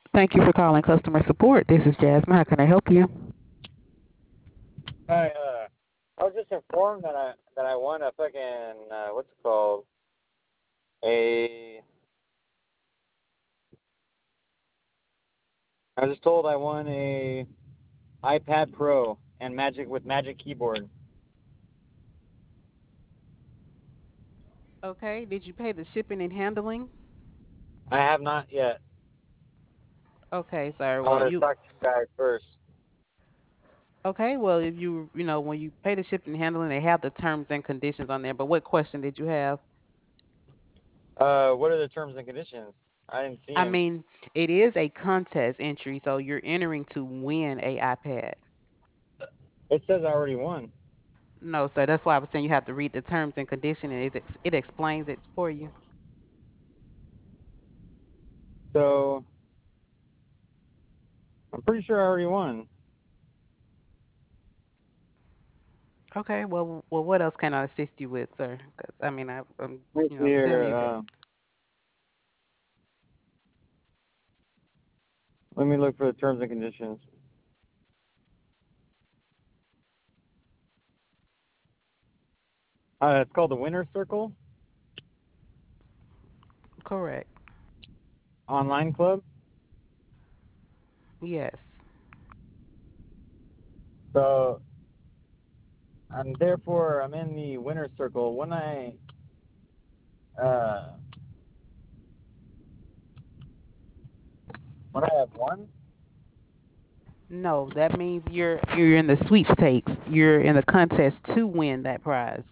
Thank you for calling customer support. This is Jasmine. How can I help you? Hi, I was just informed that I won a fucking what's it called? A I was just told I won a iPad Pro and Magic Keyboard. Okay. Did you pay the shipping and handling? I have not yet. Okay, sir. I Well, wanted to you talk to you guys first. okay? Well, if when you pay the shipping and handling, they have the terms and conditions on there. But what question did you have? What are the terms and conditions? I didn't see I them. mean, it is a contest entry, so you're entering to win a iPad. It says I already won. No, sir. That's why I was saying you have to read the terms and condition, and it explains it for you. So I'm pretty sure I already won. Okay. Well, what else can I assist you with, sir? Because I mean, I'm Right telling here, you that. let me look for the terms and conditions. It's called the Winner Circle Correct. Online Club. Yes. So I'm therefore I'm in the Winner Circle. Uh, when I have won, No, that means you're in the sweepstakes. You're in the contest to win that prize.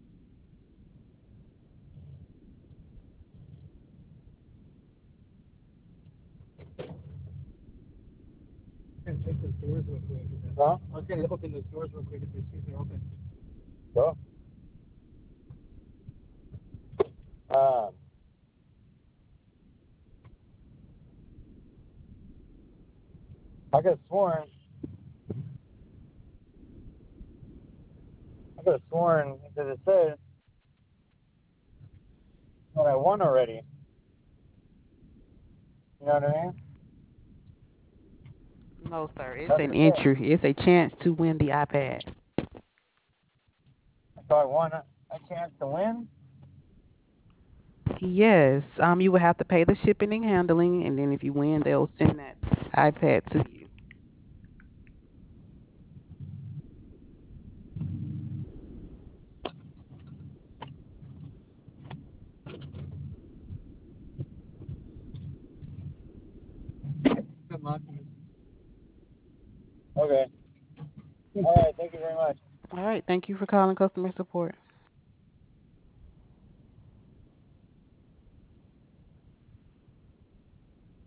can check the stores real quick. Huh? I was gonna look in the stores real quick if they're open. So, um, I could have sworn, I could have sworn because it said that I won already. You know what I mean? No, sir. It's That's an what it said. entry. It's a chance to win the iPad. So I won a chance to win. Yes. You will have to pay the shipping and handling, and then if you win, they'll send that iPad to you. Good luck. Okay. All right. Thank you very much. All right. Thank you for calling customer support.